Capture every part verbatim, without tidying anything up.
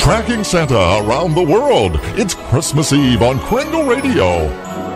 Tracking Santa around the world. It's Christmas Eve on Kringle Radio.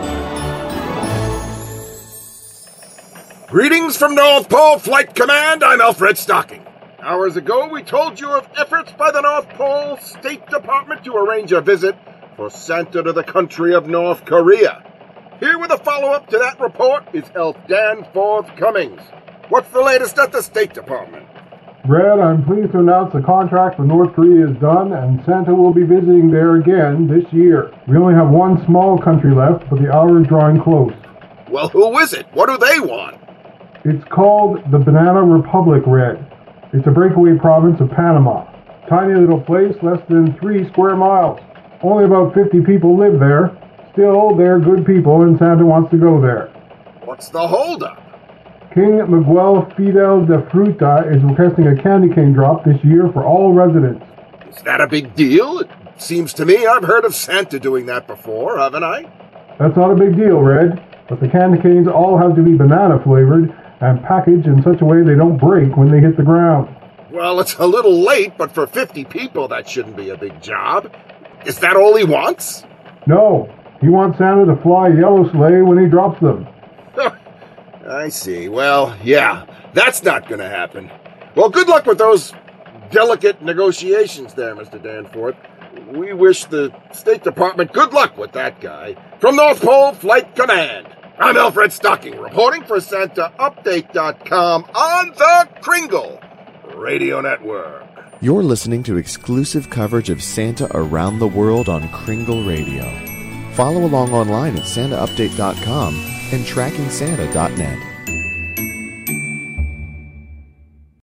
Greetings from North Pole Flight Command. I'm Alfred Stocking. Hours ago, we told you of efforts by the North Pole State Department to arrange a visit for Santa to the country of North Korea. Here with a follow-up to that report is Elf Danforth Cummings. What's the latest at the State Department? Brad, I'm pleased to announce the contract for North Korea is done, and Santa will be visiting there again this year. We only have one small country left, but the hour is drawing close. Well, who is it? What do they want? It's called the Banana Republic, Red. It's a breakaway province of Panama. Tiny little place, less than three square miles. Only about fifty people live there. Still, they're good people, and Santa wants to go there. What's the holdup? King Miguel Fidel de Fruta is requesting a candy cane drop this year for all residents. Is that a big deal? It seems to me I've heard of Santa doing that before, haven't I? That's not a big deal, Red. But the candy canes all have to be banana-flavored and packaged in such a way they don't break when they hit the ground. Well, it's a little late, but for fifty people, that shouldn't be a big job. Is that all he wants? No. He wants Santa to fly a yellow sleigh when he drops them. I see. Well, yeah, that's not going to happen. Well, good luck with those delicate negotiations there, Mister Danforth. We wish the State Department good luck with that guy. From North Pole Flight Command, I'm Alfred Stocking, reporting for Santa Update dot com on the Kringle Radio Network. You're listening to exclusive coverage of Santa around the world on Kringle Radio. Follow along online at Santa Update dot com and Tracking Santa dot net.